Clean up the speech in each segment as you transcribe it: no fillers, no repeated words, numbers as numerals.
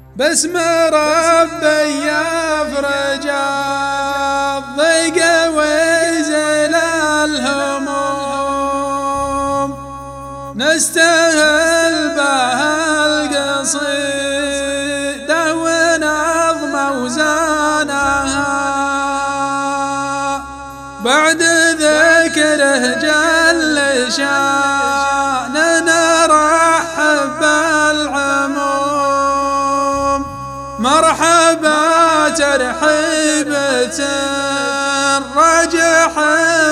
باسم ربي يفرج الضيق ويزيل الهموم، نستاهل به القصيدة ونظم وزانها، بعد ذكره جل شاننا نرحب بالعموم. مرحبا ترحيبة راجح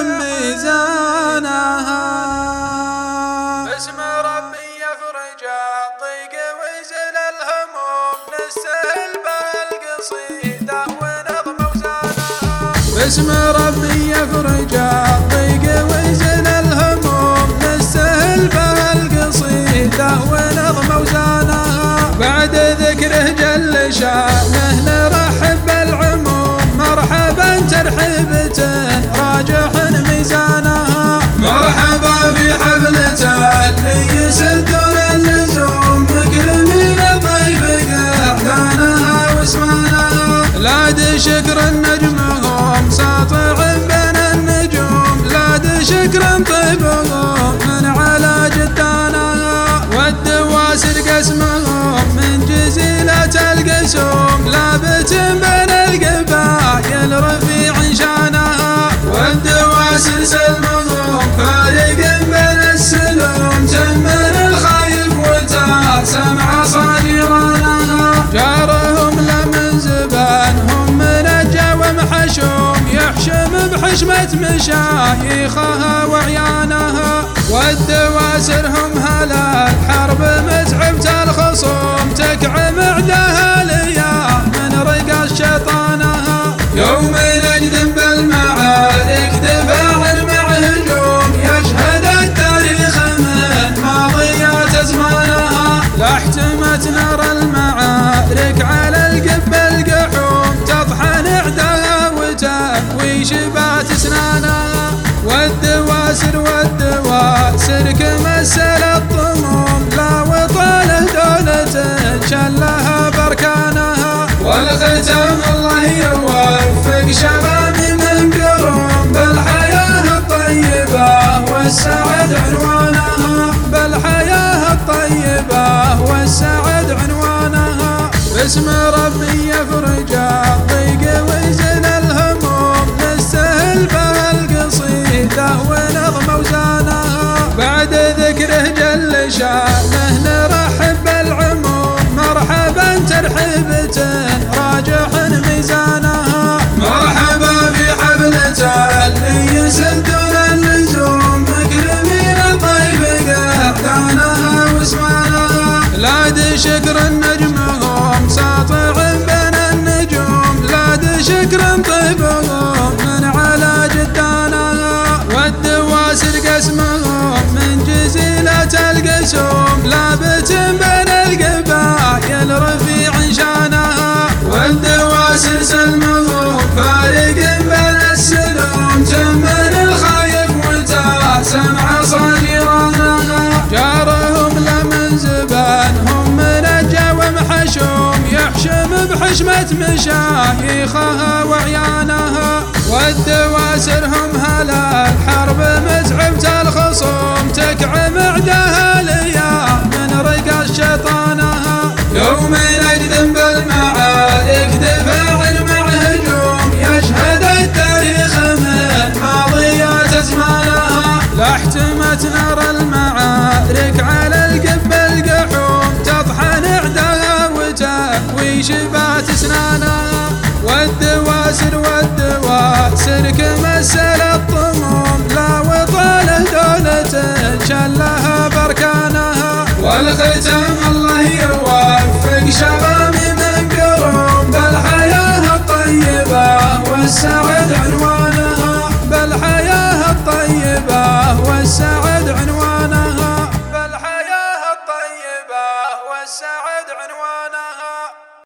ميزانها، باسم ربي يفرج الضيق ويزيل الهموم، نستاهل بالقصيدة ونظم وزانها. باسم ربي يفرج الضيق ويزيل الهموم، نستاهل بالقصيدة ونظم وزانها، بعد ذكره جل شانه نرحب بالعموم. مرحبا ترحيبة راجح ميزانها، مرحبا في حفلة اللي يسدون اللزوم، مكرمين الضيف قحطانها واسمانها. لاد شكر نجمهم ساطع بين النجوم، لاد شكر طيبهم من على جدانها، والدواسر قسمهم من جزيلة القسوم، لابت بين القبائل رفيع شانها، والدواسر سلمهم فارق بين السلوم، تمن الخايف وتسمع صديرانها. جارهم لمن زبانهم منجى ومحشوم، يحشم بحشمة مشايخها وعيانها، والدواسرهم هلا الحرب متعبة الخصوم، تكعم عداها لياه من رقاص شيطانها. يوم نجد بالمعارك تفاعل مع هجوم، يشهد التاريخ من ماضيات زمانها. لاحتمت نار المعارك على القب القحوم، تطحن اعداها وتهوي شبات اسنانها، والدواسر كمسل الطموم، لا وطاله دولة شلها بركانها، والختام الله يوفق شباب من قروم، بالحياة الطيبة والسعد عنوانها. بالحياة الطيبة والسعد عنوانها، باسم ربي يفرج الضيق ويزيل الهموم، نستاهل به القصيدة ونظم وزانها، بعد ذكره جل شانه نرحب بالعموم. مرحبا ترحيبة راجح ميزانها، مرحبا في حفلة اللي يسدون اللزوم، مكرمين الضيف قحطانها واسمانها. لاد شكر نجمهم ساطع بين النجوم، لاد شكر طيبهم من على جدانها، والدواسر قسمهم من جزيلة القسوم، لابت بين القبائل رفيع شانها، والدواسر سلمهم فارق بين السلوم، تمن الخايف وتسمع صديرانها. جارهم لمن زبانهم منجى ومحشوم، يحشم بحشمة مشايخها وعيانها، والدواسرهم هلا الحرب متعبة الخصوم، تكعم عداها لياه من رقاص شيطانها. يوم نجد بالمعارك تفاعل مع هجوم، يشهد التاريخ من ماضيات زمانها. لاحتمت نار المعارك على القب القحوم، تطحن اعداها وتهوي شبات اسنانها، والدواسر كمسل الطموم، لا وطاله دولة شلها بركانها، والختام الله يوفق شباب من قروم، بالحياة الطيبة والسعد عنوانها.